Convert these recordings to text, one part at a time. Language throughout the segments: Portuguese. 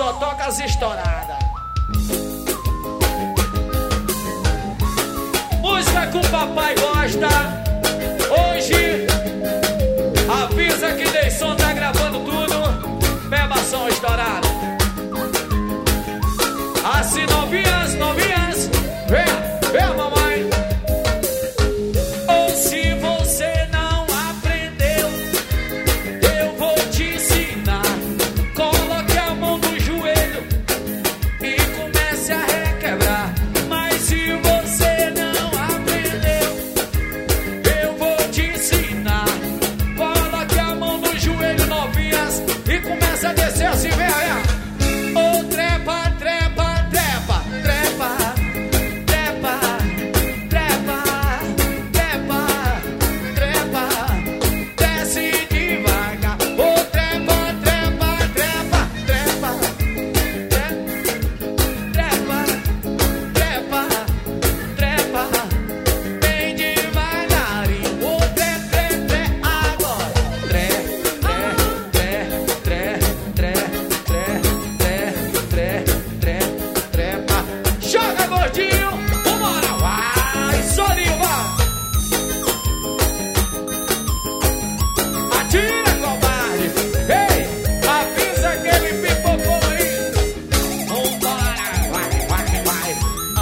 só toca as estouradas. Música que o papai gosta. Hoje, avisa que Deisson tá gravando tudo. Beba som estourado. Assim, novinhas, novinhas, vem, mamãe. Ou se você não aprendeu, eu vou te ensinar. Coloque a mão no joelho e comece a requebrar. Mas se você não aprendeu, eu vou te ensinar. Coloque a mão no joelho, novinhas, e comece a descer assim, vem. Ô, trepa, trepa, trepa, trepa, trepa, trepa, trepa, trepa, desce devagar. Ô, trepa, trepa, trepa, trepa, trepa, trepa, trepa, bem devagarinho. Ô, agora. Trepa. Joga, gordinho. Vambora. Vai, solinho, vai. Atira, comadre. Ei, avisa aquele pipocou aí. Vambora. Vai.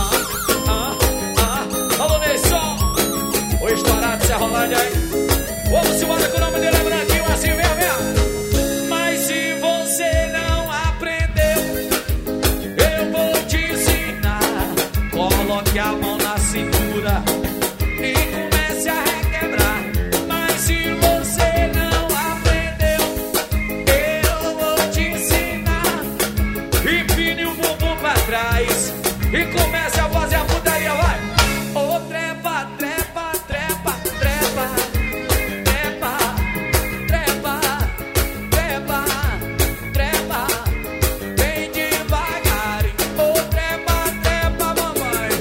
Alô, Deisson. O estourado Serra Rolândia aí. Vamos embora com o nome dele é Branquinho, assim mesmo. Mas se você não aprendeu, eu vou te ensinar. Coloque a mão na cintura e comece a requebrar. Mas se você não aprendeu, eu vou te ensinar. Empine o bumbum pra trás e comece a fazer a putaria, vai. Ô, trepa, trepa, trepa, trepa, trepa, trepa, trepa, trepa, bem devagarinho. Ô, trepa, trepa, mamãe.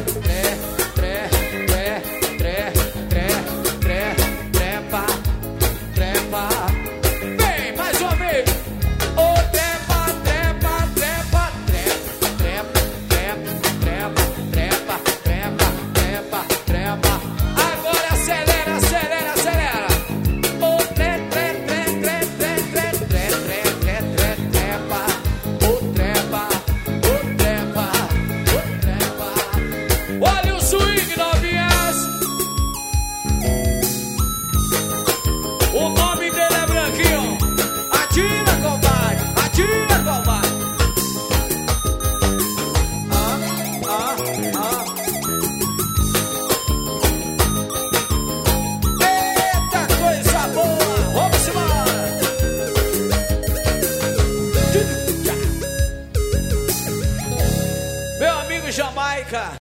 Trepa, trepa. Vem, mais uma vez. Ô, trepa, trepa, trepa, trepa, trepa, trepa, trepa, trepa, trepa. Agora acelera, acelera, acelera. Ô, trepa. Ô, trepa. Olha o swing, novinhas. O nome dele é Branquinho. Atira, comadre. Atira, comadre. Eita, coisa boa. Vamos embora. Meu amigo Jamaica.